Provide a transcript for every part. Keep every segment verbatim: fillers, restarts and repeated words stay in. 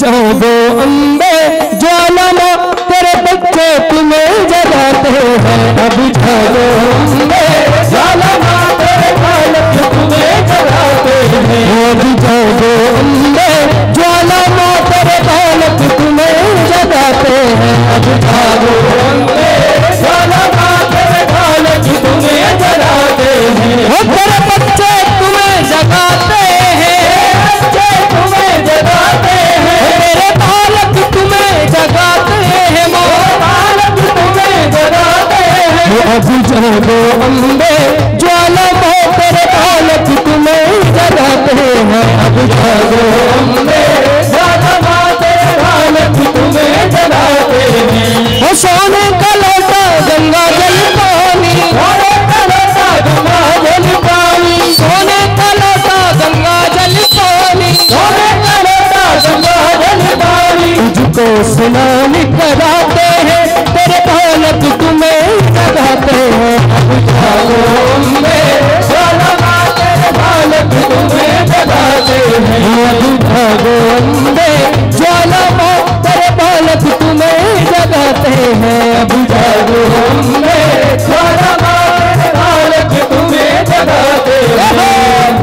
जागो अम्बे ज्वालामा तेरे बच्चे तुम्हें जगाते हैं। अब जागो अम्बे ज्वालामा तेरे बालक तुम्हें जगाते हैं। अब जागो अम्बे ज्वालामा तेरे बालक तुम्हें जगाते हैं। अब जागो अम्बे ज्वालामा तेरे बालक तुम्हें जगाते हैं। तेरे बच्चे तुम्हें जगाते हैं, बच्चे तुम्हें जगाते हैं, मेरे बालक तुम्हें जगाते हैं, मेरे बालक तुम्हें जगाते हैं। अब जागो अम्बे ज्वालामा तेरे बालक तुम्हें जगाते हैं। अब जागो अम्बे ज्वालामा तेरे बालक तुम्हें जगाते हैं। सोने का लोटा गंगा जल पानी, सोने का लोटा गंगा जल पानी, सोने का लोटा गंगा जल पानी, सोने का लोटा गंगा जल पानी। तुझको स्नान कराते हैं, तेरे बालक तुम्हें जगाते हैं। अब जागो अम्बे ज्वालामा तेरे बालक तुम्हें जगाते हैं। अब जागो अम्बे ज्वालामा तेरे बालक तुम्हें जगाते हैं। अब जागो अम्बे ज्वालामा तेरे बालक तुम्हें जगाते हैं।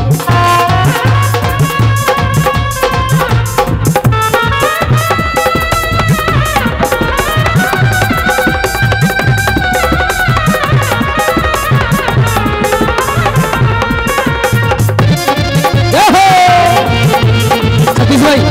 सतीश भाई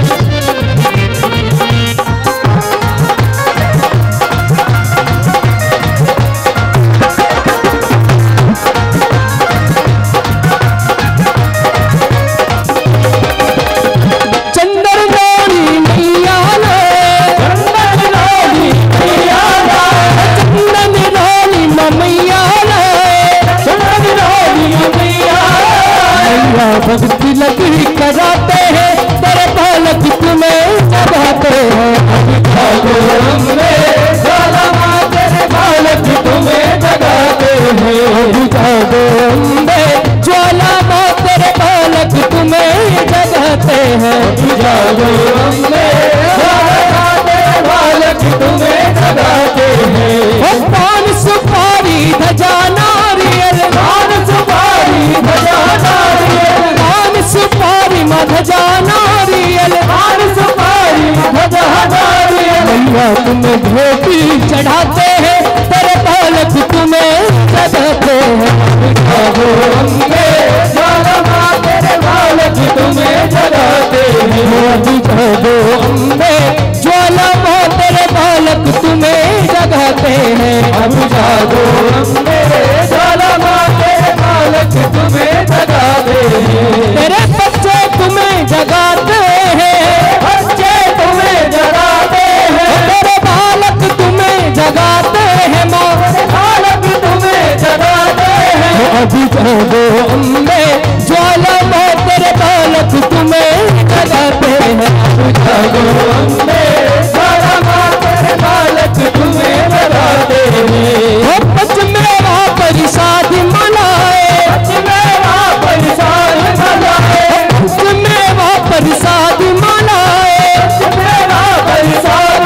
भक्ति लगी कराते हैं, तेरे बालक तुम्हें जगाते हैं। अब जागो अम्बे ज्वालामा तेरे बालक तुम्हें जगाते हैं। अब जागो अम्बे ज्वालामा तेरे बालक तुम्हें जगाते हैं। अब जागो अम्बे ज्वालामा तेरे बालक तुम्हें जगाते हैं। पान सुपारी धजा नारियल, पान सुपारी धजा नारियल, पान सुपारी धजा नारियल, पान सुपारी धजा नारियल। मैया तुम्हें धोती चढ़ाते हैं, तेरे बालक तुम्हें जगाते हैं। जागो अम्बे ज्वालामा तेरे बालक तुम्हें जगाते हैं। अब जागो अम्बे ज्वालामा तेरे बालक तुम्हें जगाते हैं। अब जागो अम्बे ज्वालामा तेरे बालक तुम्हें जगाते हैं। तेरे बच्चे तुम्हें जगाते हैं, बच्चे तुम्हें जगाते हैं, तेरे बालक तुम्हें जगाते हैं, मेरे बालक तुम्हें जगाते हैं। अब जागो अम्बे ज्वालामा तेरे बालक तुम्हें जगाते हैं। अब जागो अम्बे ज्वालामा तेरे बालक तुम्हें जगाते हैं। पच मेरा परिषद मनाए, पच मेरा परिषद मनाए, पच मेरा परिषद मनाए, पच मेरा परिषद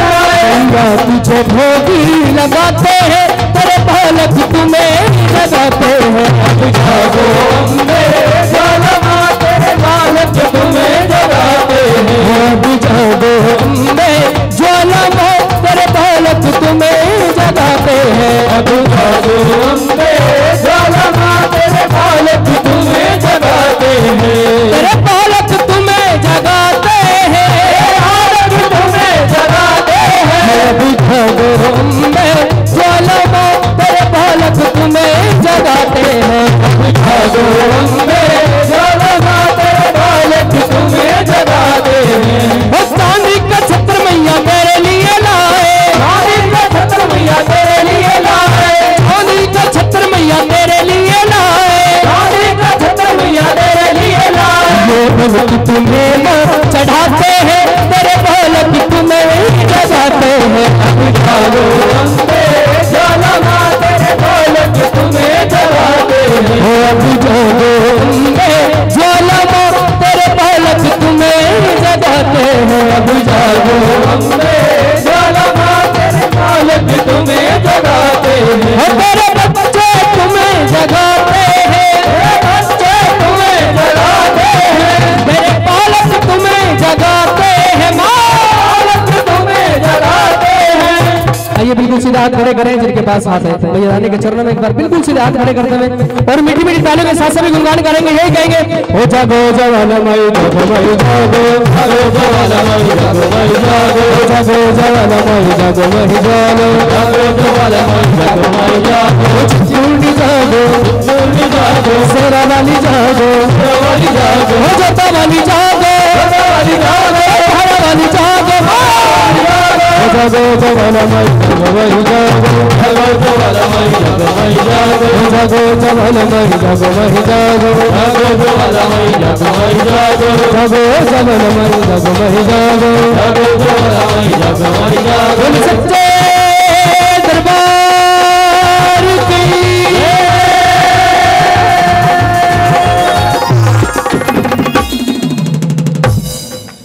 मनाए। तुझे भोगी लगाते हैं, तेरे बालक तुम्हें जगाते हैं। अब जागो अम्बे ज्वालामा तेरे बालक तुम्हें जगाते हैं। अब जागो अम्बे ज्वालामा तेरे बालक तुम्हें जगाते हैं। अब जागो अम्बे ज्वालामा तेरे बालक तुम्हें जगाते हैं। तेरे बालक तुम्हें जगाते हैं, बालक तुम्हें जगाते हैं। अब जागो अम्बे ज्वालामा तेरे बालक तुम्हें जगाते हैं। अब जागो अम्बे ज्वालामा तेरे बालक तुम्हें जगाते हैं। चांदी का छत्र मैया तेरे लिए लाए, चांदी का छत्र मैया तेरे लिए लाए, चांदी का छत्र मैया तेरे लिए लाए, चांदी का छत्र मैया तेरे लिए लाए। ये भक्त तुम्हें चढ़ाते हैं, तेरे बालक तुम्हें जगाते हैं। अब जागो अम्बे ज्वालामा तेरे बालक तुम्हें जगाते हैं। अब जागो अम्बे ज्वालामा तेरे बालक तुम्हें जगाते हैं। हाथ खड़े करें जिनके पास हाथ है भैया रानी के चरणों में एक बार बिल्कुल सीधे हाथ खड़े करते हुए और मीठी मीठी तालियों के साथ सभी गुणगान करेंगे, यही कहेंगे ओ जागो जवानमय जगमय जागो, जागो जवानमय जगमय जागो, जागो जवानमय जगमय जागो, जागो जवानमय जगमय जागो, चित्तूरी जागो, चित्तूरी जागो, शेरा वाली जागो, शेरा वाली जागो, हो जोता वाली जागो, जोता वाली जागो, हरा वाली जागो, जागो जवानमय जगमय जागो, जागो जवानमय जगमय जागो, जागो जवानमय जगमय जागो, जागो जवानमय जगमय जागो, जागो जवानमय जगमय जागो, जागो जवानमय जगमय जागो, सच्चे